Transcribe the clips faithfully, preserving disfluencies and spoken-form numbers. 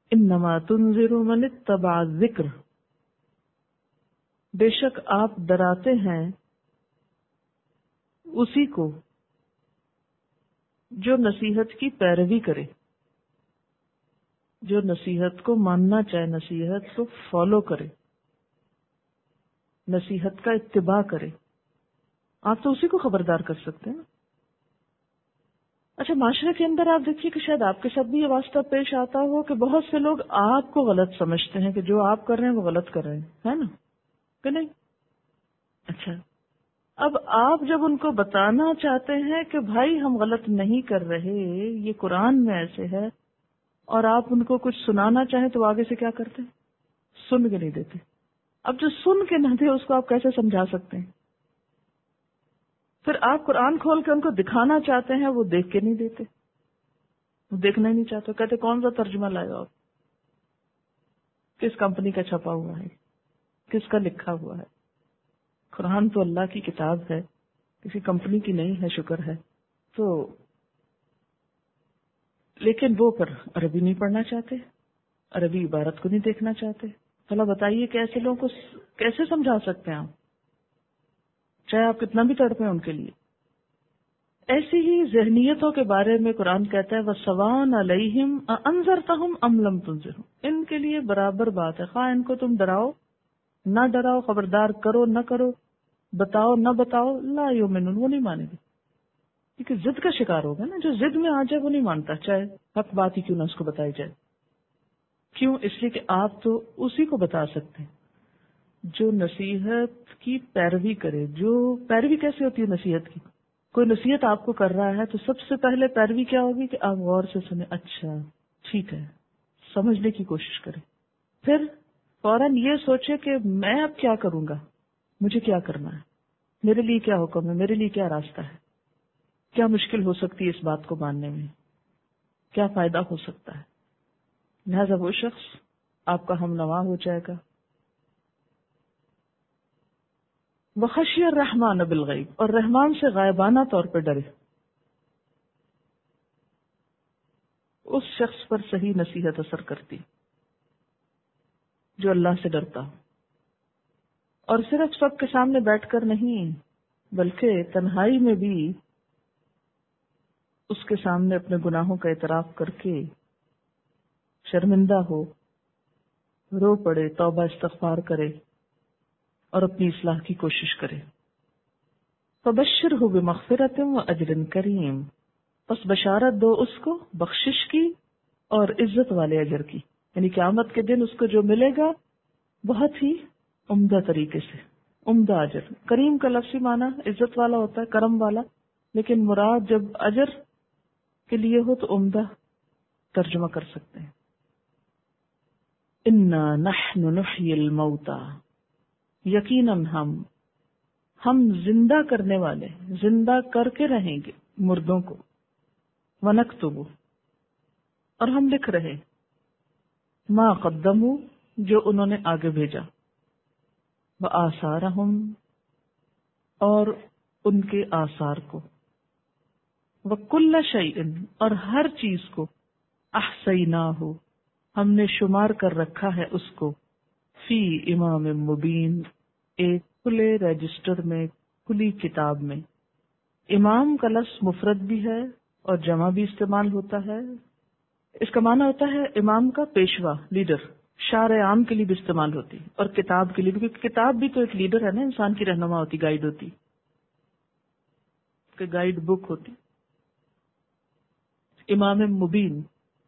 انما تنذر من اتبع الذکر، بے شک آپ ڈراتے ہیں اسی کو جو نصیحت کی پیروی کرے، جو نصیحت کو ماننا چاہے، نصیحت کو فالو کرے، نصیحت کا اتباع کرے. آپ تو اسی کو خبردار کر سکتے ہیں. اچھا، معاشرے کے اندر آپ دیکھیے کہ شاید آپ کے ساتھ بھی یہ واسطہ پیش آتا ہو کہ بہت سے لوگ آپ کو غلط سمجھتے ہیں کہ جو آپ کر رہے ہیں وہ غلط کر رہے ہیں، ہے نا کہ نہیں؟ اچھا، اب آپ جب ان کو بتانا چاہتے ہیں کہ بھائی ہم غلط نہیں کر رہے، یہ قرآن میں ایسے ہے، اور آپ ان کو کچھ سنانا چاہیں تو آگے سے کیا کرتے ہیں؟ سن کے نہیں دیتے. اب جو سن کے نہ دے اس کو آپ کیسے سمجھا سکتے ہیں؟ پھر آپ قرآن کھول کے ان کو دکھانا چاہتے ہیں، وہ دیکھ کے نہیں دیتے، وہ دیکھنا ہی نہیں چاہتے. کہتے کون سا ترجمہ لائے آپ، کس کمپنی کا چھپا ہوا ہے، کس کا لکھا ہوا ہے؟ قرآن تو اللہ کی کتاب ہے، کسی کمپنی کی نہیں ہے، شکر ہے. تو لیکن وہ پر عربی نہیں پڑھنا چاہتے، عربی عبارت کو نہیں دیکھنا چاہتے. بھلا بتائیے کہ ایسے لوگوں کو کیسے سمجھا سکتے ہیں آپ، چاہے آپ کتنا بھی تڑپیں ان کے لیے. ایسی ہی ذہنیتوں کے بارے میں قرآن کہتا ہے وَسَوَاءٌ عَلَيْهِمْ أَأَنذَرْتَهُمْ أَمْ لَمْ تُنذِرْهُمْ، ان کے لیے برابر بات ہے، خواہ ان کو تم ڈراؤ نہ ڈراؤ، خبردار کرو نہ کرو، بتاؤ نہ بتاؤ، لا یؤمنون، وہ نہیں مانیں گے. کیونکہ ضد کا شکار ہوگا نا، جو ضد میں آ جائے وہ نہیں مانتا، چاہے حق بات ہی کیوں نہ اس کو بتائی جائے. کیوں؟ اس لیے کہ آپ تو اسی کو بتا سکتے ہیں جو نصیحت کی پیروی کرے. جو پیروی کیسے ہوتی ہے نصیحت کی؟ کوئی نصیحت آپ کو کر رہا ہے تو سب سے پہلے پیروی کیا ہوگی کہ آپ غور سے سنیں، اچھا ٹھیک ہے، سمجھنے کی کوشش کریں. پھر فوراً یہ سوچے کہ میں اب کیا کروں گا، مجھے کیا کرنا ہے، میرے لیے کیا حکم ہے، میرے لیے کیا راستہ ہے، کیا مشکل ہو سکتی ہے اس بات کو ماننے میں، کیا فائدہ ہو سکتا ہے. لہذا وہ شخص آپ کا ہم نوا ہو جائے گا. وَخَشِيَ الرَّحْمَٰنَ بِالْغَیْبِ، اور رحمان سے غائبانہ طور پہ ڈرے. اس شخص پر صحیح نصیحت اثر کرتی جو اللہ سے ڈرتا ہو، اور صرف سب کے سامنے بیٹھ کر نہیں بلکہ تنہائی میں بھی اس کے سامنے اپنے گناہوں کا اعتراف کر کے شرمندہ ہو، رو پڑے، توبہ استغفار کرے اور اپنی اصلاح کی کوشش کرے. فبشرہ بمغفرۃ واجر کریم، پس بشارت دو اس کو بخشش کی اور عزت والے اجر کی. یعنی قیامت کے دن اس کو جو ملے گا بہت ہی عمدہ طریقے سے، عمدہ اجر. کریم کا لفظی معنی عزت والا ہوتا ہے، کرم والا، لیکن مراد جب اجر کے لیے ہو تو عمدہ ترجمہ کر سکتے ہیں. انا نحن نحیی الموتى، یقیناً ہم ہم زندہ کرنے والے، زندہ کر کے رہیں گے مردوں کو. ونکتب، اور ہم لکھ رہے، ما قدموا، جو انہوں نے آگے بھیجا، وآثارہم، اور ان کے آثار کو، وکل شیء، اور ہر چیز کو، احصیناہ، ہم نے شمار کر رکھا ہے اس کو، فی امام مبین، ایک کھلے رجسٹر میں، کھلی کتاب میں. امام کا لفظ مفرد بھی ہے اور جمع بھی استعمال ہوتا ہے. اس کا معنی ہوتا ہے امام کا پیشوا، لیڈر. شارع عام کے لیے بھی استعمال ہوتی اور کتاب کے لیے بھی، کیونکہ کتاب بھی تو ایک لیڈر ہے نا، انسان کی رہنما ہوتی، گائیڈ ہوتی، کہ گائیڈ بک ہوتی. امام مبین،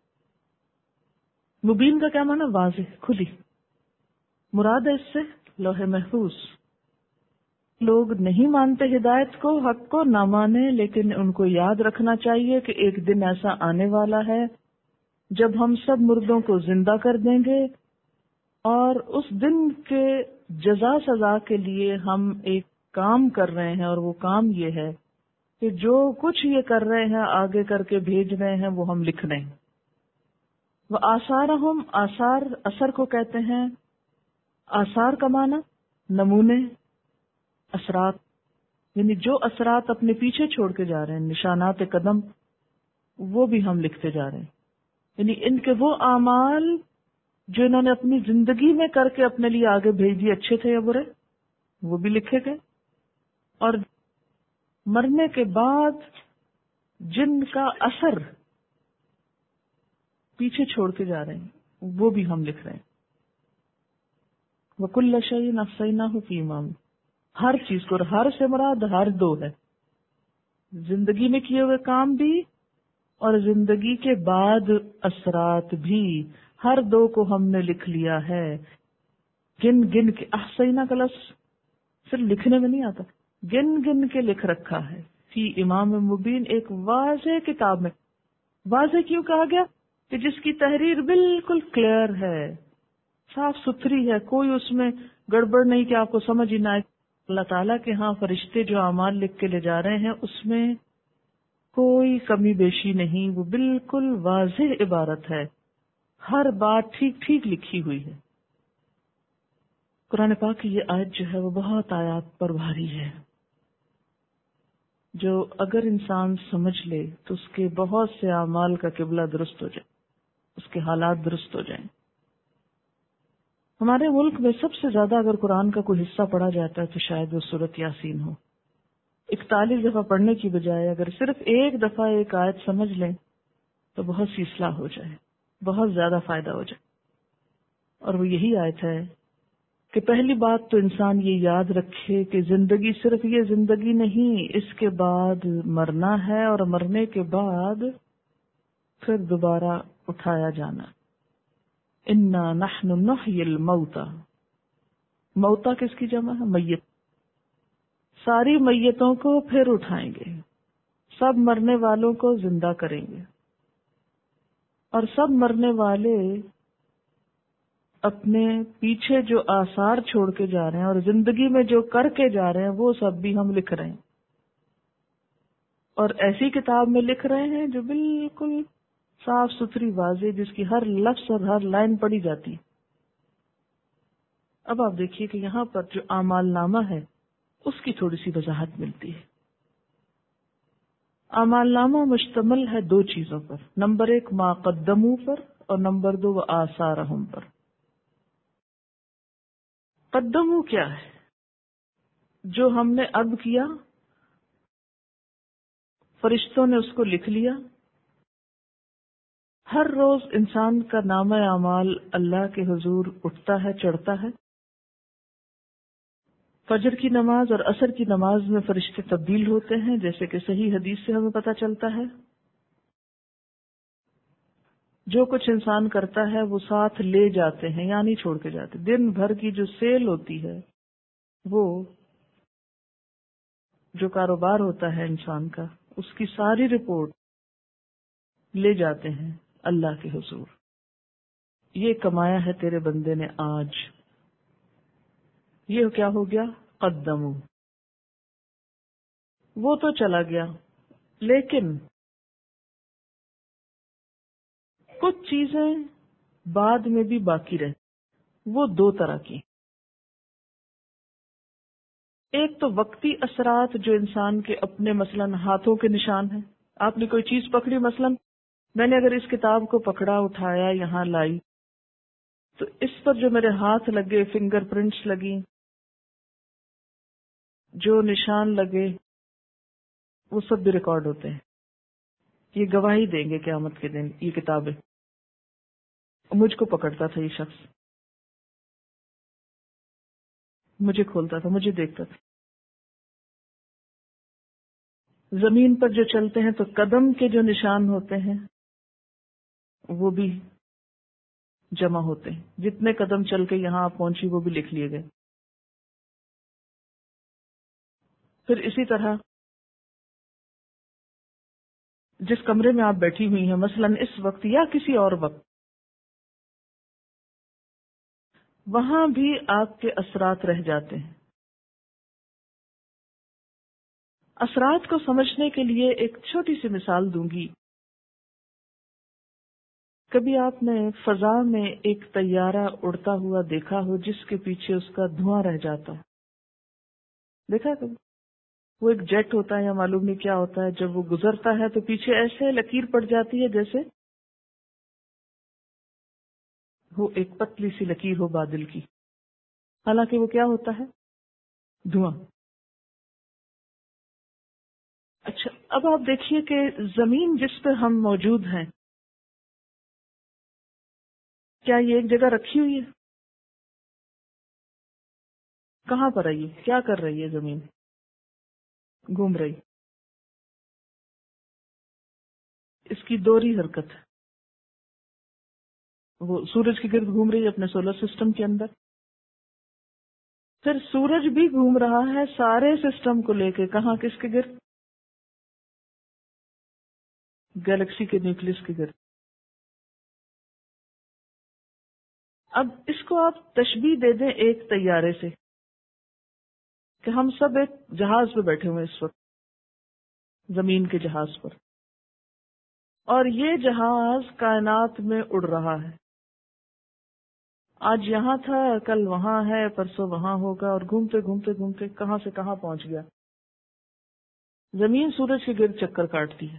مبین کا کیا معنی؟ واضح، کھلی. مراد ہے اس سے لوح محفوظ. لوگ نہیں مانتے ہدایت کو، حق کو نہ مانے، لیکن ان کو یاد رکھنا چاہیے کہ ایک دن ایسا آنے والا ہے جب ہم سب مردوں کو زندہ کر دیں گے، اور اس دن کے جزا سزا کے لیے ہم ایک کام کر رہے ہیں، اور وہ کام یہ ہے کہ جو کچھ یہ کر رہے ہیں، آگے کر کے بھیج رہے ہیں، وہ ہم لکھ رہے ہیں. وہ آثارہم، آثار اثر کو کہتے ہیں. آثار کا معنی نمونے، اثرات، یعنی جو اثرات اپنے پیچھے چھوڑ کے جا رہے ہیں، نشانات قدم، وہ بھی ہم لکھتے جا رہے ہیں. یعنی ان کے وہ اعمال جو انہوں نے اپنی زندگی میں کر کے اپنے لیے آگے بھیج دیے، اچھے تھے یا برے، وہ بھی لکھے گئے. اور مرنے کے بعد جن کا اثر پیچھے چھوڑ کے جا رہے ہیں وہ بھی ہم لکھ رہے ہیں. وَكُلَّ شَيْءٍ أَحْصَيْنَاهُ فِي إِمَامٍ، ہر چیز کو، ہر سے مراد ہر دو ہے، زندگی میں کیے ہوئے کام بھی اور زندگی کے بعد اثرات بھی، ہر دو کو ہم نے لکھ لیا ہے. گن گن کے، احصینا کا لفظ صرف لکھنے میں نہیں آتا، گن گن کے لکھ رکھا ہے فی امام مبین، ایک واضح کتاب میں. واضح کیوں کہا گیا؟ کہ جس کی تحریر بالکل کلیئر ہے، صاف ستھری ہے، کوئی اس میں گڑبڑ نہیں کہ آپ کو سمجھ ہی نہ آئے. اللہ تعالیٰ کے ہاں فرشتے جو اعمال لکھ کے لے جا رہے ہیں اس میں کوئی کمی بیشی نہیں، وہ بالکل واضح عبارت ہے، ہر بات ٹھیک ٹھیک لکھی ہوئی ہے. قرآن پاک کی یہ آیت جو ہے وہ بہت آیات پر بھاری ہے، جو اگر انسان سمجھ لے تو اس کے بہت سے اعمال کا قبلہ درست ہو جائے، اس کے حالات درست ہو جائیں. ہمارے ملک میں سب سے زیادہ اگر قرآن کا کوئی حصہ پڑھا جاتا ہے تو شاید وہ سورۃ یاسین ہو. اکتالیس دفعہ پڑھنے کی بجائے اگر صرف ایک دفعہ ایک آیت سمجھ لیں تو بہت سی اصلاح ہو جائے، بہت زیادہ فائدہ ہو جائے. اور وہ یہی آیت ہے کہ پہلی بات تو انسان یہ یاد رکھے کہ زندگی صرف یہ زندگی نہیں، اس کے بعد مرنا ہے، اور مرنے کے بعد پھر دوبارہ اٹھایا جانا. انا نحن نحیی الموتى، موتا کس کی جمع ہے؟ میت. ساری میتوں کو پھر اٹھائیں گے، سب مرنے والوں کو زندہ کریں گے، اور سب مرنے والے اپنے پیچھے جو آثار چھوڑ کے جا رہے ہیں اور زندگی میں جو کر کے جا رہے ہیں وہ سب بھی ہم لکھ رہے ہیں. اور ایسی کتاب میں لکھ رہے ہیں جو بالکل صاف ستھری، واضح، جس کی ہر لفظ اور ہر لائن پڑھی جاتی. اب آپ دیکھیے کہ یہاں پر جو اعمال نامہ ہے اس کی تھوڑی سی وضاحت ملتی ہے. اعمال نامہ مشتمل ہے دو چیزوں پر، نمبر ایک ما قدموا پر، اور نمبر دو آثارہم پر. قدموا کیا ہے؟ جو ہم نے اب کیا، فرشتوں نے اس کو لکھ لیا. ہر روز انسان کا نامہ اعمال اللہ کے حضور اٹھتا ہے، چڑھتا ہے. فجر کی نماز اور عصر کی نماز میں فرشتے تبدیل ہوتے ہیں، جیسے کہ صحیح حدیث سے ہمیں پتہ چلتا ہے. جو کچھ انسان کرتا ہے وہ ساتھ لے جاتے ہیں، یا نہیں چھوڑ کے جاتے. دن بھر کی جو سیل ہوتی ہے، وہ جو کاروبار ہوتا ہے انسان کا، اس کی ساری رپورٹ لے جاتے ہیں اللہ کے حضور. یہ کمایا ہے تیرے بندے نے آج، یہ کیا ہو گیا؟ قدموا. وہ تو چلا گیا، لیکن کچھ چیزیں بعد میں بھی باقی رہ، وہ دو طرح کی. ایک تو وقتی اثرات جو انسان کے اپنے مثلاً ہاتھوں کے نشان ہیں. آپ نے کوئی چیز پکڑی، مثلاً میں نے اگر اس کتاب کو پکڑا، اٹھایا، یہاں لائی، تو اس پر جو میرے ہاتھ لگے، فنگر پرنٹس لگی، جو نشان لگے، وہ سب بھی ریکارڈ ہوتے ہیں. یہ گواہی دیں گے قیامت کے دن. یہ کتابیں، مجھ کو پکڑتا تھا یہ شخص، مجھے کھولتا تھا، مجھے دیکھتا تھا. زمین پر جو چلتے ہیں تو قدم کے جو نشان ہوتے ہیں وہ بھی جمع ہوتے ہیں. جتنے قدم چل کے یہاں آپ پہنچی وہ بھی لکھ لیے گئے. پھر اسی طرح جس کمرے میں آپ بیٹھی ہوئی ہیں مثلاً اس وقت یا کسی اور وقت، وہاں بھی آپ کے اثرات رہ جاتے ہیں. اثرات کو سمجھنے کے لیے ایک چھوٹی سی مثال دوں گی. کبھی آپ نے فضا میں ایک طیارہ اڑتا ہوا دیکھا ہو جس کے پیچھے اس کا دھواں رہ جاتا ہے؟ دیکھا کبھی؟ وہ ایک جیٹ ہوتا ہے یا معلوم نہیں کیا ہوتا ہے، جب وہ گزرتا ہے تو پیچھے ایسے لکیر پڑ جاتی ہے جیسے وہ ایک پتلی سی لکیر ہو بادل کی، حالانکہ وہ کیا ہوتا ہے؟ دھواں۔ اچھا، اب آپ دیکھیے کہ زمین جس پہ ہم موجود ہیں، کیا یہ ایک جگہ رکھی ہوئی ہے؟ کہاں پر ہے یہ؟ کیا کر رہی ہے زمین؟ گھوم رہی۔ اس کی دوہری حرکت ہے، وہ سورج کے گرد گھوم رہی ہے اپنے سولر سسٹم کے اندر، پھر سورج بھی گھوم رہا ہے سارے سسٹم کو لے کے، کہاں؟ کس کے گرد؟ گیلیکسی کے نیوکلس کے گرد۔ اب اس کو آپ تشبیہ دے دیں ایک طیارے سے، کہ ہم سب ایک جہاز پہ بیٹھے ہوئے اس وقت، زمین کے جہاز پر، اور یہ جہاز کائنات میں اڑ رہا ہے، آج یہاں تھا، کل وہاں ہے، پرسوں وہاں ہوگا، اور گھومتے گھومتے گھومتے کہاں سے کہاں پہنچ گیا۔ زمین سورج کے گرد چکر کاٹتی ہے،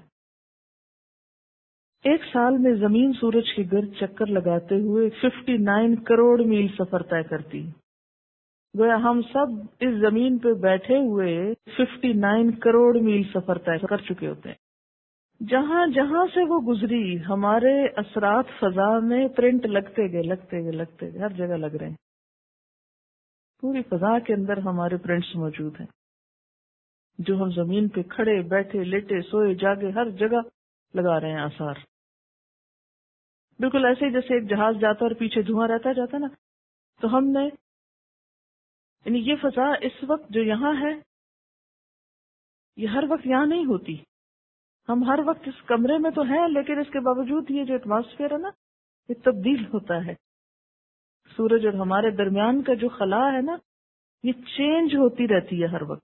ایک سال میں زمین سورج کے گرد چکر لگاتے ہوئے ففٹی نائن کروڑ میل سفر طے کرتی ہے۔ گویا ہم سب اس زمین پہ بیٹھے ہوئے ففٹی نائن کروڑ میل سفر طے کر چکے ہوتے ہیں۔ جہاں جہاں سے وہ گزری، ہمارے اثرات فضا میں پرنٹ لگتے گئے لگتے گئے لگتے گئے، ہر جگہ لگ رہے ہیں، پوری فضا کے اندر ہمارے پرنٹس موجود ہیں، جو ہم زمین پہ کھڑے بیٹھے لیٹے سوئے جاگے ہر جگہ لگا رہے ہیں آثار۔ بالکل ایسے ہی جیسے ایک جہاز جاتا اور پیچھے دھواں رہتا جاتا نا، تو ہم نے یعنی یہ فضا اس وقت جو یہاں ہے، یہ ہر وقت یہاں نہیں ہوتی، ہم ہر وقت اس کمرے میں تو ہیں، لیکن اس کے باوجود یہ جو ایٹماسفیئر ہے نا، یہ تبدیل ہوتا ہے۔ سورج اور ہمارے درمیان کا جو خلا ہے نا، یہ چینج ہوتی رہتی ہے ہر وقت۔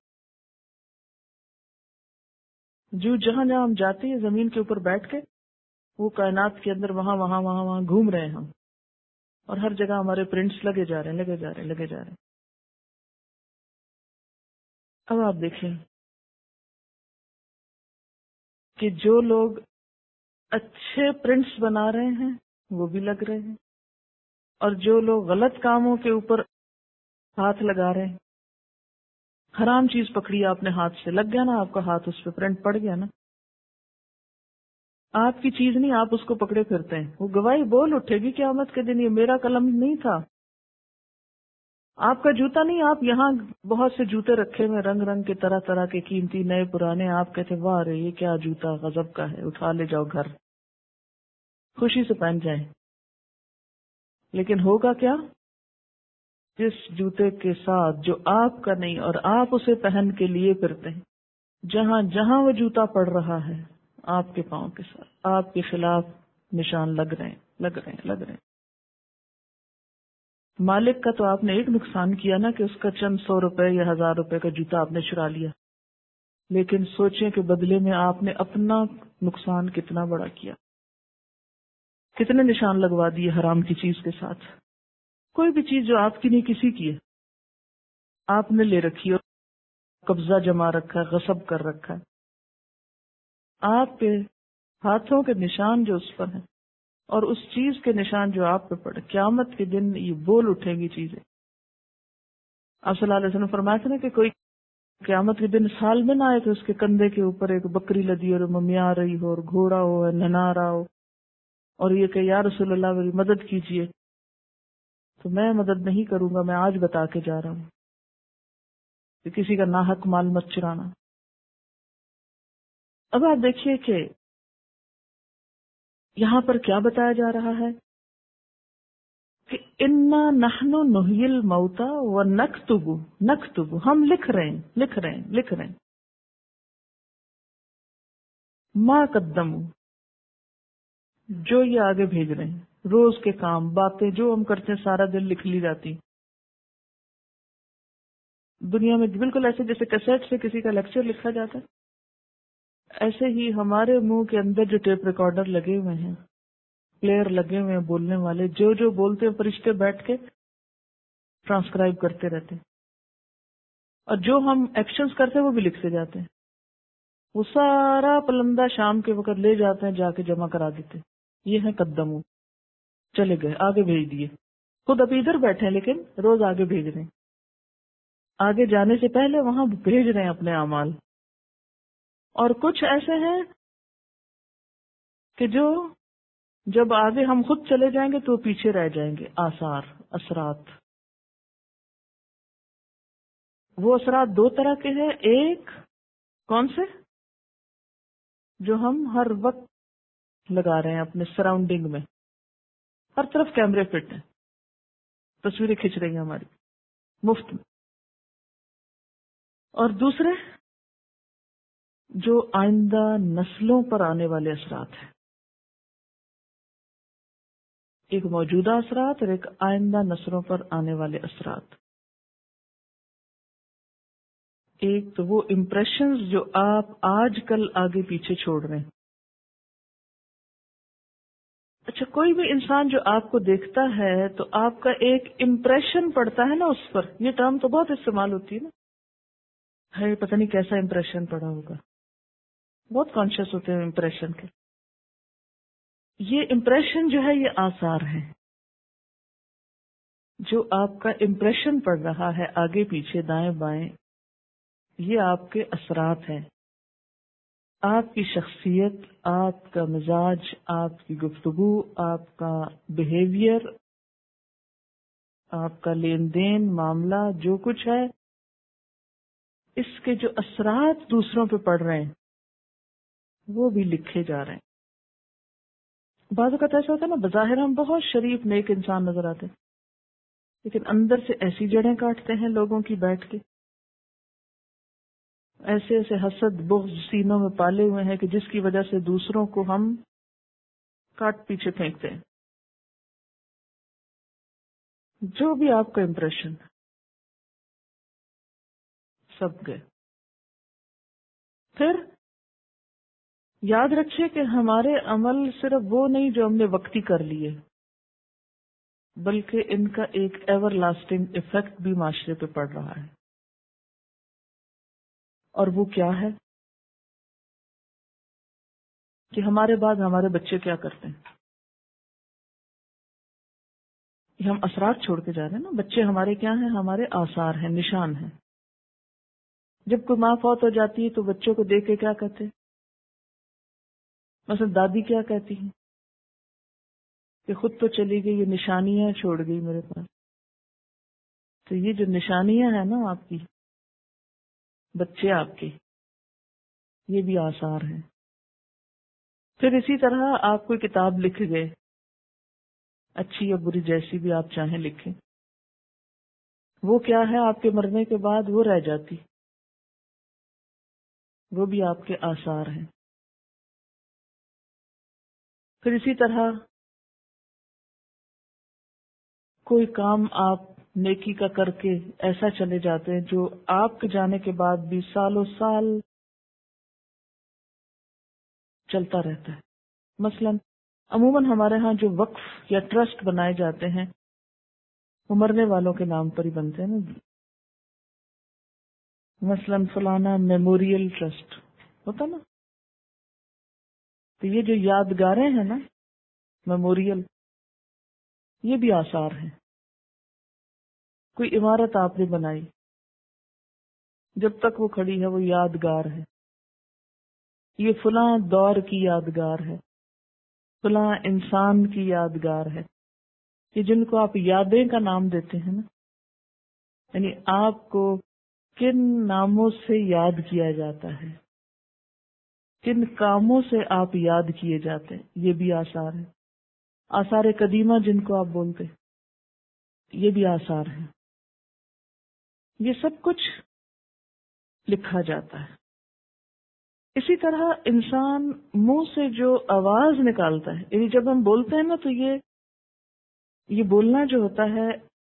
جو جہاں جہاں ہم جاتے ہیں زمین کے اوپر بیٹھ کے، وہ کائنات کے اندر وہاں وہاں وہاں وہاں گھوم رہے ہیں ہم، اور ہر جگہ ہمارے پرنٹس لگے جا رہے ہیں لگے جا رہے ہیں لگے جا رہے ہیں۔ اب آپ دیکھیں کہ جو لوگ اچھے پرنٹس بنا رہے ہیں وہ بھی لگ رہے ہیں، اور جو لوگ غلط کاموں کے اوپر ہاتھ لگا رہے ہیں، حرام چیز پکڑی آپ نے ہاتھ سے، لگ گیا نا آپ کا ہاتھ، اس پہ پرنٹ پڑ گیا نا، آپ کی چیز نہیں، آپ اس کو پکڑے پھرتے ہیں، وہ گواہی بول اٹھے گی قیامت کے دن، یہ میرا قلم نہیں تھا، آپ کا جوتا نہیں، آپ یہاں بہت سے جوتے رکھے ہوئے رنگ رنگ کے، طرح طرح کے، قیمتی نئے پرانے، آپ کہتے واہ رے یہ کیا جوتا غضب کا ہے، اٹھا لے جاؤ گھر، خوشی سے پہن جائیں، لیکن ہوگا کیا؟ جس جوتے کے ساتھ جو آپ کا نہیں اور آپ اسے پہن کے لیے پھرتے ہیں، جہاں جہاں وہ جوتا پڑ رہا ہے آپ کے پاؤں کے ساتھ آپ کے خلاف نشان لگ رہے ہیں لگ رہے ہیں لگ رہے ہیں۔ مالک کا تو آپ نے ایک نقصان کیا نا، کہ اس کا چند سو روپے یا ہزار روپے کا جوتا آپ نے چرا لیا، لیکن سوچیں کہ بدلے میں آپ نے اپنا نقصان کتنا بڑا کیا، کتنے نشان لگوا دیے حرام کی چیز کے ساتھ۔ کوئی بھی چیز جو آپ کی نہیں کسی کی ہے، آپ نے لے رکھی ہے، قبضہ جما رکھا ہے، غصب کر رکھا ہے، آپ کے ہاتھوں کے نشان جو اس پر ہیں اور اس چیز کے نشان جو آپ پہ پڑے، قیامت کے دن یہ بول اٹھیں گی چیزیں۔ آپ صلی اللہ علیہ وسلم فرماتے تھے نا کہ کوئی قیامت کے دن سال میں نہ آئے تو اس کے کندھے کے اوپر ایک بکری لدی اور ممیا رہی ہو اور گھوڑا ہو ہے نہنا رہا ہو، اور یہ کہ یا رسول اللہ میری مدد کیجیے، تو میں مدد نہیں کروں گا، میں آج بتا کے جا رہا ہوں کہ کسی کا ناحق مال مت چرانا۔ اب آپ دیکھیے کہ یہاں پر کیا بتایا جا رہا ہے کہ انا نحن نحیی الموتى ونکتب نکتب، ہم لکھ رہے ہیں لکھ رہے ہیں لکھ رہے ہیں ما قدموا، جو یہ آگے بھیج رہے ہیں، روز کے کام باتیں جو ہم کرتے ہیں سارا دن لکھ لی جاتی دنیا میں، بالکل ایسے جیسے کیسٹ سے کسی کا لیکچر لکھا جاتا ہے، ایسے ہی ہمارے منہ کے اندر جو ٹیپ ریکارڈر لگے ہوئے ہیں، پلیئر لگے ہوئے ہیں بولنے والے، جو جو بولتے ہیں فرشتے بیٹھ کے ٹرانسکرائب کرتے رہتے ہیں، اور جو ہم ایکشنز کرتے ہیں وہ بھی لکھتے جاتے ہیں، وہ سارا پلندہ شام کے وقت لے جاتے ہیں، جا کے جمع کرا دیتے ہیں۔ یہ ہے قدمو، چلے گئے، آگے بھیج دیے. خود ابھی ادھر بیٹھے ہیں لیکن روز آگے بھیج رہے ہیں، آگے جانے سے پہلے وہاں بھیج رہے ہیں اپنے اعمال. اور کچھ ایسے ہیں کہ جو جب آگے ہم خود چلے جائیں گے تو پیچھے رہ جائیں گے. آثار، اثرات. وہ اثرات دو طرح کے ہیں. ایک کون سے؟ جو ہم ہر وقت لگا رہے ہیں اپنے سراؤنڈنگ میں، ہر طرف کیمرے فٹ ہیں، تصویریں کھینچ رہی ہیں ہماری مفت میں. اور دوسرے جو آئندہ نسلوں پر آنے والے اثرات ہیں. ایک موجودہ اثرات اور ایک آئندہ نسلوں پر آنے والے اثرات. ایک تو وہ امپریشنز جو آپ آج کل آگے پیچھے چھوڑ رہے ہیں. اچھا، کوئی بھی انسان جو آپ کو دیکھتا ہے تو آپ کا ایک امپریشن پڑتا ہے نا اس پر. یہ ٹرم تو بہت استعمال ہوتی ہے نا، ہے پتہ نہیں کیسا امپریشن پڑا ہوگا. بہت کانشیس ہوتے ہیں امپریشن کے. یہ امپریشن جو ہے یہ آثار ہیں. جو آپ کا امپریشن پڑ رہا ہے آگے پیچھے دائیں بائیں، یہ آپ کے اثرات ہیں. آپ کی شخصیت، آپ کا مزاج، آپ کی گفتگو، آپ کا بیہیویئر، آپ کا لین دین معاملہ، جو کچھ ہے، اس کے جو اثرات دوسروں پہ پڑ رہے ہیں وہ بھی لکھے جا رہے ہیں. بعض اوقات ایسا ہوتا ہے نا، بظاہر ہم بہت شریف نیک انسان نظر آتے ہیں لیکن اندر سے ایسی جڑیں کاٹتے ہیں لوگوں کی بیٹھ کے، ایسے ایسے حسد بغض سینوں میں پالے ہوئے ہیں کہ جس کی وجہ سے دوسروں کو ہم کاٹ پیچھے پھینکتے ہیں. جو بھی آپ کا امپریشن سب گئے. پھر یاد رکھیے کہ ہمارے عمل صرف وہ نہیں جو ہم نے وقتی کر لیے، بلکہ ان کا ایک ایور لاسٹنگ ایفیکٹ بھی معاشرے پہ پڑ رہا ہے. اور وہ کیا ہے کہ ہمارے بعد ہمارے بچے کیا کرتے ہیں. یہ ہم اثرات چھوڑ کے جا رہے ہیں نا. بچے ہمارے کیا ہیں؟ ہمارے آثار ہیں، نشان ہیں. جب کوئی ماں فوت ہو جاتی ہے تو بچوں کو دیکھ کے کیا کہتے ہیں؟ مثلا دادی کیا کہتی ہیں کہ خود تو چلی گئی، یہ نشانیاں چھوڑ گئی میرے پاس. تو یہ جو نشانیاں ہیں نا آپ کی، بچے آپ کے، یہ بھی آثار ہیں. پھر اسی طرح آپ کوئی کتاب لکھ گئے، اچھی یا بری جیسی بھی آپ چاہیں لکھیں، وہ کیا ہے آپ کے مرنے کے بعد وہ رہ جاتی، وہ بھی آپ کے آثار ہیں. پھر اسی طرح کوئی کام آپ نیکی کا کر کے ایسا چلے جاتے ہیں جو آپ کے جانے کے بعد بھی سالوں سال چلتا رہتا ہے. مثلا عموماً ہمارے ہاں جو وقف یا ٹرسٹ بنائے جاتے ہیں وہ مرنے والوں کے نام پر ہی بنتے ہیں نا. مثلا فلانا میموریل ٹرسٹ ہوتا نا. تو یہ جو یادگاریں ہیں نا، میموریل، یہ بھی آثار ہیں. کوئی عمارت آپ نے بنائی، جب تک وہ کھڑی ہے وہ یادگار ہے. یہ فلاں دور کی یادگار ہے، فلاں انسان کی یادگار ہے. یہ جن کو آپ یادیں کا نام دیتے ہیں نا، یعنی آپ کو کن ناموں سے یاد کیا جاتا ہے، کن کاموں سے آپ یاد کیے جاتے ہیں، یہ بھی آثار ہیں. آثار قدیمہ جن کو آپ بولتے، یہ بھی آثار ہیں. یہ سب کچھ لکھا جاتا ہے. اسی طرح انسان منہ سے جو آواز نکالتا ہے، یعنی جب ہم بولتے ہیں نا تو یہ یہ بولنا جو ہوتا ہے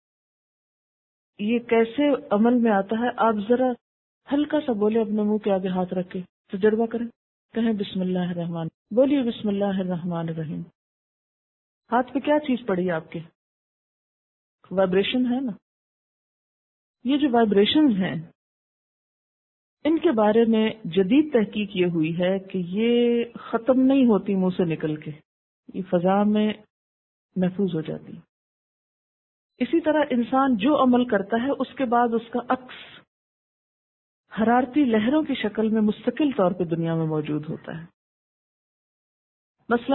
یہ کیسے عمل میں آتا ہے. آپ ذرا ہلکا سا بولے، اپنے منہ کے آگے ہاتھ رکھ کے تجربہ کریں، کہیں بسم اللہ الرحمن، بولیے بسم اللہ الرحمن الرحیم. ہاتھ پہ کیا چیز پڑی آپ کے؟ وائبریشن ہے نا. یہ جو وائبریشنز ہیں ان کے بارے میں جدید تحقیق یہ ہوئی ہے کہ یہ ختم نہیں ہوتی منہ سے نکل کے، یہ فضا میں محفوظ ہو جاتی. اسی طرح انسان جو عمل کرتا ہے اس کے بعد اس کا عکس حرارتی لہروں کی شکل میں مستقل طور پہ دنیا میں موجود ہوتا ہے. مثلا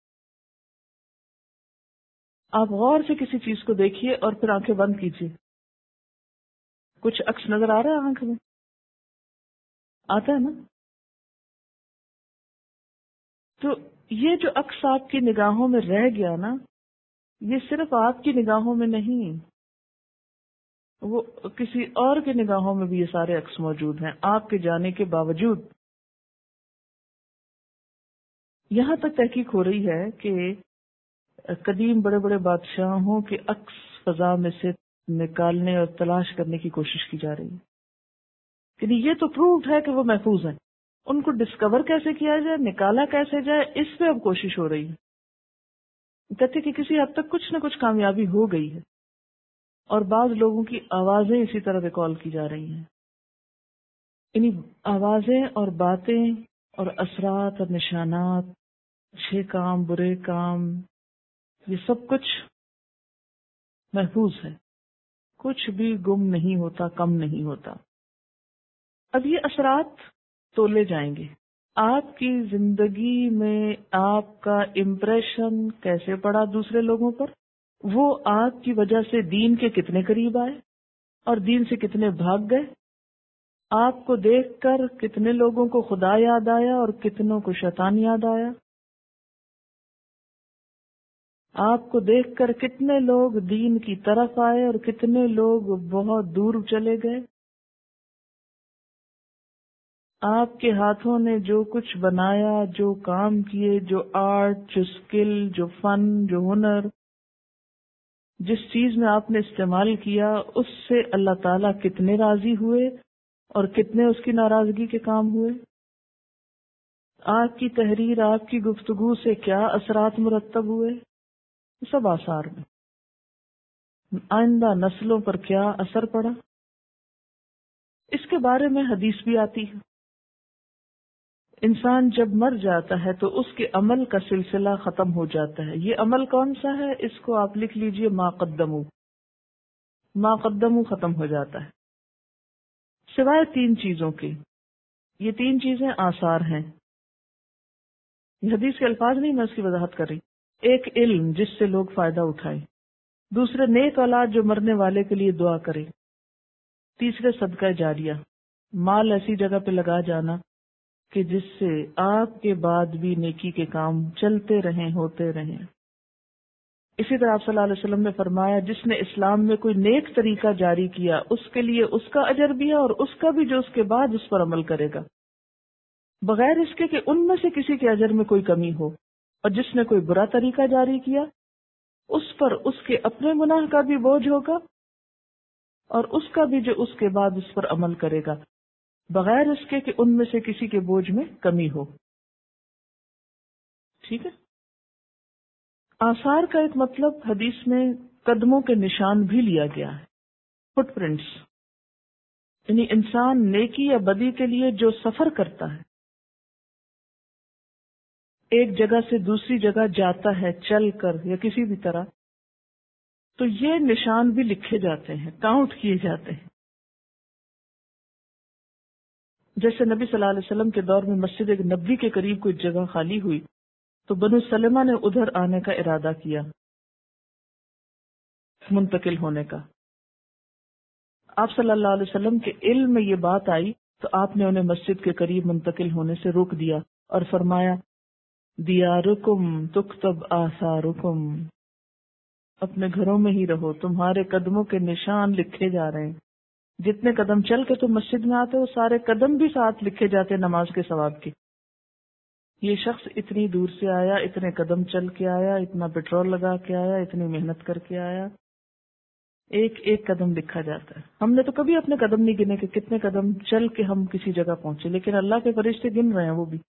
آپ غور سے کسی چیز کو دیکھیے اور پھر آنکھیں بند کیجیے. کچھ عکس نظر آ رہا ہے آنکھ میں؟ آتا ہے نا؟ تو یہ جو عکس آپ کی نگاہوں میں رہ گیا نا، یہ صرف آپ کی نگاہوں میں نہیں، وہ کسی اور کے نگاہوں میں بھی یہ سارے عکس موجود ہیں آپ کے جانے کے باوجود. یہاں تک تحقیق ہو رہی ہے کہ قدیم بڑے بڑے بادشاہوں کے عکس فضا میں سے نکالنے اور تلاش کرنے کی کوشش کی جا رہی ہے. یعنی یہ تو پروفڈ ہے کہ وہ محفوظ ہیں، ان کو ڈسکور کیسے کیا جائے، نکالا کیسے جائے، اس پہ اب کوشش ہو رہی ہے. کہتے کہ کسی حد تک کچھ نہ کچھ کامیابی ہو گئی ہے، اور بعض لوگوں کی آوازیں اسی طرح ریکال کی جا رہی ہیں. یعنی آوازیں اور باتیں اور اثرات اور نشانات، اچھے کام برے کام، یہ سب کچھ محفوظ ہے، کچھ بھی گم نہیں ہوتا، کم نہیں ہوتا. اب یہ اثرات تولے جائیں گے. آپ کی زندگی میں آپ کا امپریشن کیسے پڑا دوسرے لوگوں پر، وہ آپ کی وجہ سے دین کے کتنے قریب آئے اور دین سے کتنے بھاگ گئے، آپ کو دیکھ کر کتنے لوگوں کو خدا یاد آیا اور کتنوں کو شیطان یاد آیا، آپ کو دیکھ کر کتنے لوگ دین کی طرف آئے اور کتنے لوگ بہت دور چلے گئے. آپ کے ہاتھوں نے جو کچھ بنایا، جو کام کیے، جو آرٹ، جو اسکل، جو فن، جو ہنر، جس چیز میں آپ نے استعمال کیا، اس سے اللہ تعالیٰ کتنے راضی ہوئے اور کتنے اس کی ناراضگی کے کام ہوئے. آپ کی تحریر، آپ کی گفتگو سے کیا اثرات مرتب ہوئے، سب آثار میں. آئندہ نسلوں پر کیا اثر پڑا، اس کے بارے میں حدیث بھی آتی ہے. انسان جب مر جاتا ہے تو اس کے عمل کا سلسلہ ختم ہو جاتا ہے. یہ عمل کون سا ہے، اس کو آپ لکھ لیجئے، ما قدمو. ما قدمو ختم ہو جاتا ہے، سوائے تین چیزوں کے. یہ تین چیزیں آثار ہیں، یہ حدیث کے الفاظ نہیں، میں اس کی وضاحت کر رہی. ایک علم جس سے لوگ فائدہ اٹھائیں، دوسرے نیک اولاد جو مرنے والے کے لیے دعا کرے، تیسرے صدقہ جاریہ، مال ایسی جگہ پہ لگا جانا کہ جس سے آپ کے بعد بھی نیکی کے کام چلتے رہیں، ہوتے رہیں. اسی طرح آپ صلی اللہ علیہ وسلم نے فرمایا، جس نے اسلام میں کوئی نیک طریقہ جاری کیا، اس کے لیے اس کا اجر بھی ہے اور اس کا بھی جو اس کے بعد اس پر عمل کرے گا، بغیر اس کے کہ ان میں سے کسی کے اجر میں کوئی کمی ہو. اور جس نے کوئی برا طریقہ جاری کیا، اس پر اس کے اپنے گناہ کا بھی بوجھ ہوگا اور اس کا بھی جو اس کے بعد اس پر عمل کرے گا، بغیر اس کے کہ ان میں سے کسی کے بوجھ میں کمی ہو. ٹھیک ہے. آثار کا ایک مطلب حدیث میں قدموں کے نشان بھی لیا گیا ہے، فٹ پرنٹس. یعنی انسان نیکی یا بدی کے لیے جو سفر کرتا ہے، ایک جگہ سے دوسری جگہ جاتا ہے چل کر یا کسی بھی طرح، تو یہ نشان بھی لکھے جاتے ہیں، کاؤنٹ کیے جاتے ہیں. جیسے نبی صلی اللہ علیہ وسلم کے دور میں مسجد نبوی کے قریب کوئی جگہ خالی ہوئی تو بنو سلمہ نے ادھر آنے کا ارادہ کیا، منتقل ہونے کا. آپ صلی اللہ علیہ وسلم کے علم میں یہ بات آئی تو آپ نے انہیں مسجد کے قریب منتقل ہونے سے روک دیا اور فرمایا، دیارکم تکتب آثارکم، اپنے گھروں میں ہی رہو، تمہارے قدموں کے نشان لکھے جا رہے ہیں. جتنے قدم چل کے تم مسجد میں آتے ہو، سارے قدم بھی ساتھ لکھے جاتے ہیں نماز کے ثواب کی. یہ شخص اتنی دور سے آیا، اتنے قدم چل کے آیا، اتنا پیٹرول لگا کے آیا، اتنی محنت کر کے آیا. ایک ایک قدم لکھا جاتا ہے. ہم نے تو کبھی اپنے قدم نہیں گنے کہ کتنے قدم چل کے ہم کسی جگہ پہنچے، لیکن اللہ کے فرشتے گن رہے ہیں وہ بھی.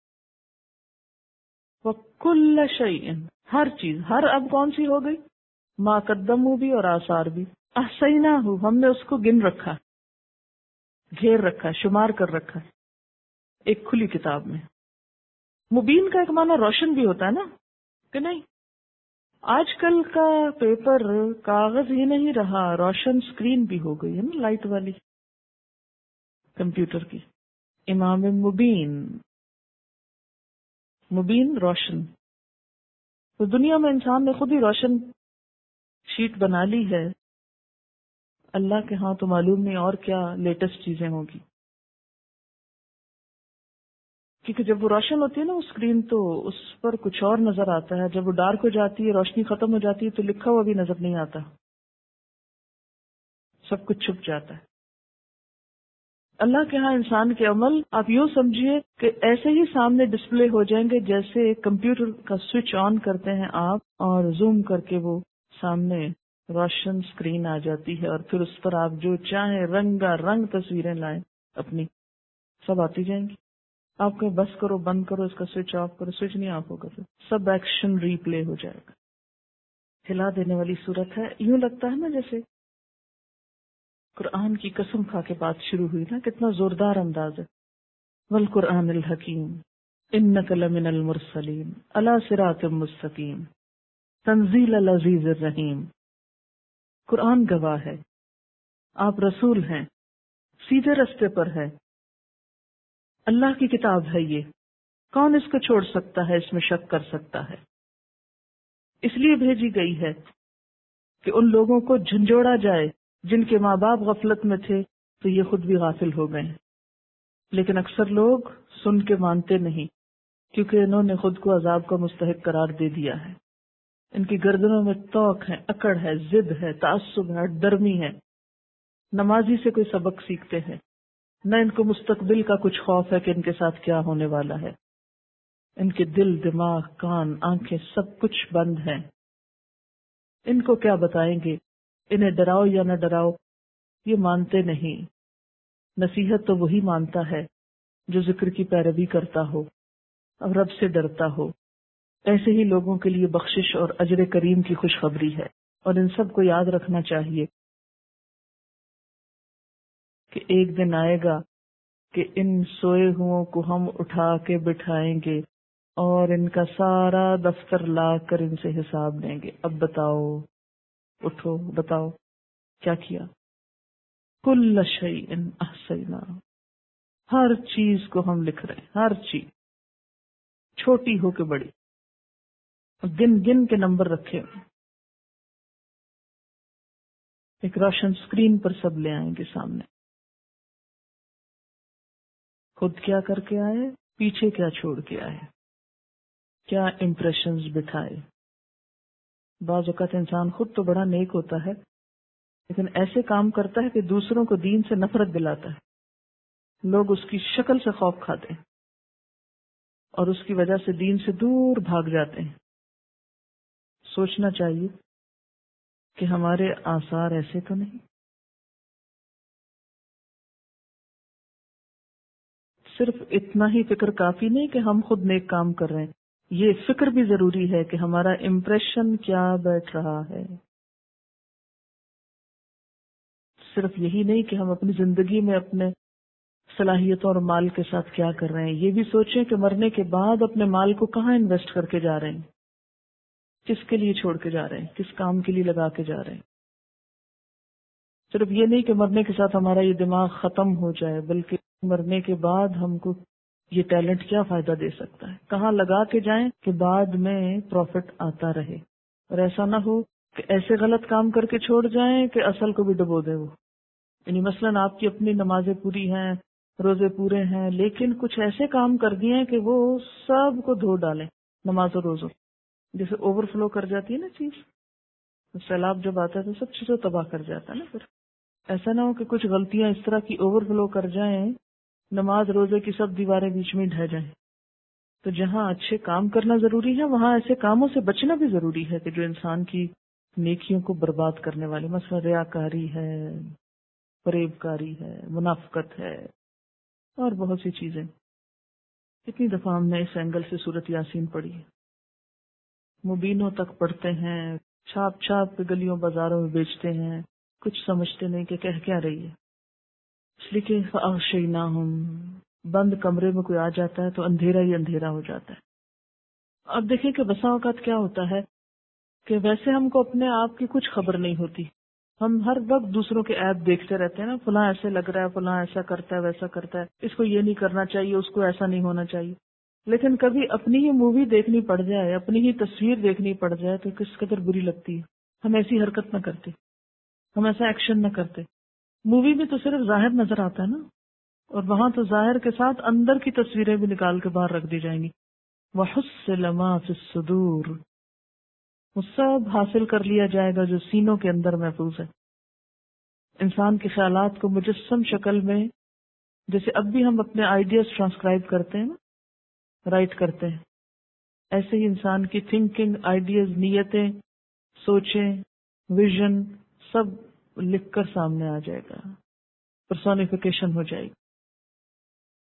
وَكُلَّ شَيْءٍ، ہر چیز، ہر اب کون سی ہو گئی، ما قدموا بھی اور آثار بھی. احصیناہ، ہم نے اس کو گن رکھا، گھیر رکھا، شمار کر رکھا ایک کھلی کتاب میں. مبین کا ایک معنی روشن بھی ہوتا ہے نا، کہ نہیں؟ آج کل کا پیپر کاغذ ہی نہیں رہا، روشن اسکرین بھی ہو گئی ہے نا، لائٹ والی کمپیوٹر کی. امام مبین، مبین روشن. تو دنیا میں انسان نے خود ہی روشن شیٹ بنا لی ہے. اللہ کے ہاں تو معلوم نہیں اور کیا لیٹسٹ چیزیں ہوں گی. کیونکہ جب وہ روشن ہوتی ہے نا اسکرین تو اس پر کچھ اور نظر آتا ہے، جب وہ ڈارک ہو جاتی ہے، روشنی ختم ہو جاتی ہے تو لکھا ہوا بھی نظر نہیں آتا، سب کچھ چھپ جاتا ہے. اللہ کے ہاں انسان کے عمل آپ یوں سمجھیے کہ ایسے ہی سامنے ڈسپلے ہو جائیں گے جیسے کمپیوٹر کا سوئچ آن کرتے ہیں آپ اور زوم کر کے وہ سامنے روشن اسکرین آ جاتی ہے، اور پھر اس پر آپ جو چاہیں رنگا رنگ تصویریں لائیں اپنی، سب آتی جائیں گی. آپ کو بس کرو، بند کرو، اس کا سوئچ آف کرو، سوئچ نہیں آف ہوگا، پھر سب ایکشن ری پلے ہو جائے گا. ہلا دینے والی صورت ہے. یوں لگتا ہے نا جیسے قرآن کی قسم کھا کے بات شروع ہوئی نا، کتنا زوردار انداز ہے. والقرآن الحکیم انک لمن المرسلین علی صراط مستقیم تنزیل العزیز الرحیم. قرآن گواہ ہے، آپ رسول ہیں، سیدھے رستے پر ہے، اللہ کی کتاب ہے. یہ کون اس کو چھوڑ سکتا ہے، اس میں شک کر سکتا ہے. اس لیے بھیجی گئی ہے کہ ان لوگوں کو جھنجھوڑا جائے جن کے ماں باپ غفلت میں تھے تو یہ خود بھی غافل ہو گئے. لیکن اکثر لوگ سن کے مانتے نہیں، کیونکہ انہوں نے خود کو عذاب کا مستحق قرار دے دیا ہے. ان کی گردنوں میں توق ہے، اکڑ ہے، ضد ہے، تعصب ہے، درمی ہے. نمازی سے کوئی سبق سیکھتے ہیں نہ ان کو مستقبل کا کچھ خوف ہے کہ ان کے ساتھ کیا ہونے والا ہے. ان کے دل، دماغ، کان، آنکھیں سب کچھ بند ہیں. ان کو کیا بتائیں گے، انہیں ڈراؤ یا نہ ڈراؤ یہ مانتے نہیں. نصیحت تو وہی مانتا ہے جو ذکر کی پیروی کرتا ہو اور رب سے ڈرتا ہو. ایسے ہی لوگوں کے لیے بخشش اور اجر کریم کی خوشخبری ہے. اور ان سب کو یاد رکھنا چاہیے کہ ایک دن آئے گا کہ ان سوئے ہوں کو ہم اٹھا کے بٹھائیں گے اور ان کا سارا دفتر لا کر ان سے حساب لیں گے. اب بتاؤ، اٹھو، بتاؤ کیا کیا. کل شیء احصینا، ہر چیز کو ہم لکھ رہے ہیں، ہر چیز چھوٹی ہو کے بڑی، گن گن کے نمبر رکھے ہوئے. ایک روشن اسکرین پر سب لے آئیں گے سامنے. خود کیا کر کے آئے، پیچھے کیا چھوڑ کے آئے، کیا امپریشنز بٹھائے. بعض اوقات انسان خود تو بڑا نیک ہوتا ہے لیکن ایسے کام کرتا ہے کہ دوسروں کو دین سے نفرت دلاتا ہے. لوگ اس کی شکل سے خوف کھاتے ہیں اور اس کی وجہ سے دین سے دور بھاگ جاتے ہیں. سوچنا چاہیے کہ ہمارے آثار ایسے تو نہیں. صرف اتنا ہی فکر کافی نہیں کہ ہم خود نیک کام کر رہے ہیں، یہ فکر بھی ضروری ہے کہ ہمارا امپریشن کیا بیٹھ رہا ہے. صرف یہی نہیں کہ ہم اپنی زندگی میں اپنے صلاحیتوں اور مال کے ساتھ کیا کر رہے ہیں، یہ بھی سوچیں کہ مرنے کے بعد اپنے مال کو کہاں انویسٹ کر کے جا رہے ہیں، کس کے لیے چھوڑ کے جا رہے ہیں، کس کام کے لیے لگا کے جا رہے ہیں. صرف یہ نہیں کہ مرنے کے ساتھ ہمارا یہ دماغ ختم ہو جائے، بلکہ مرنے کے بعد ہم کو یہ ٹیلنٹ کیا فائدہ دے سکتا ہے، کہاں لگا کے جائیں کہ بعد میں پروفٹ آتا رہے. اور ایسا نہ ہو کہ ایسے غلط کام کر کے چھوڑ جائیں کہ اصل کو بھی ڈبو دے وہ. یعنی مثلاً آپ کی اپنی نمازیں پوری ہیں، روزے پورے ہیں، لیکن کچھ ایسے کام کر دیے ہیں کہ وہ سب کو دھو ڈالیں. نماز و روزوں جیسے اوور فلو کر جاتی ہے نا چیز، سیلاب جب آتا ہے تو سب چیزوں تباہ کر جاتا ہے نا. پھر ایسا نہ ہو کہ کچھ غلطیاں اس طرح کی اوور فلو کر جائیں، نماز روزے کی سب دیواریں بیچ میں ڈھہ جائیں. تو جہاں اچھے کام کرنا ضروری ہے وہاں ایسے کاموں سے بچنا بھی ضروری ہے کہ جو انسان کی نیکیوں کو برباد کرنے والے، مثلا ریاکاری ہے، فریب کاری ہے، منافقت ہے اور بہت سی چیزیں. کتنی دفعہ ہم نے اس اینگل سے سورت یاسین پڑھی ہے. مبینوں تک پڑھتے ہیں، چھاپ چھاپ کے گلیوں بازاروں میں بیچتے ہیں، کچھ سمجھتے نہیں کہ کہہ کیا رہی ہے. اس لیے کہ فَأَغْشَيْنَاهُمْ، بند کمرے میں کوئی آ جاتا ہے تو اندھیرا ہی اندھیرا ہو جاتا ہے. اب دیکھیں کہ بسا اوقات کیا ہوتا ہے کہ ویسے ہم کو اپنے آپ کی کچھ خبر نہیں ہوتی، ہم ہر وقت دوسروں کے ایپ دیکھتے رہتے ہیں نا، فلاں ایسے لگ رہا ہے، فلاں ایسا کرتا ہے، ویسا کرتا ہے، اس کو یہ نہیں کرنا چاہیے، اس کو ایسا نہیں ہونا چاہیے. لیکن کبھی اپنی ہی مووی دیکھنی پڑ جائے، اپنی ہی تصویر دیکھنی پڑ جائے تو کس قدر بری لگتی ہے. ہم ایسی حرکت نہ کرتے، ہم ایسا ایکشن نہ کرتے. مووی میں تو صرف ظاہر نظر آتا ہے نا، اور وہاں تو ظاہر کے ساتھ اندر کی تصویریں بھی نکال کے باہر رکھ دی جائیں گی. وَحُصِّلَ مَا فِي الصُّدُورِ، وہ سب حاصل کر لیا جائے گا جو سینوں کے اندر محفوظ ہے. انسان کے خیالات کو مجسم شکل میں، جیسے اب بھی ہم اپنے آئیڈیاز ٹرانسکرائب کرتے ہیں نا، رائٹ کرتے ہیں، ایسے ہی انسان کی تھنکنگ، آئیڈیاز، نیتیں، سوچیں، ویژن سب لکھ کر سامنے آ جائے گا، پرسونیفیکیشن ہو جائے گی.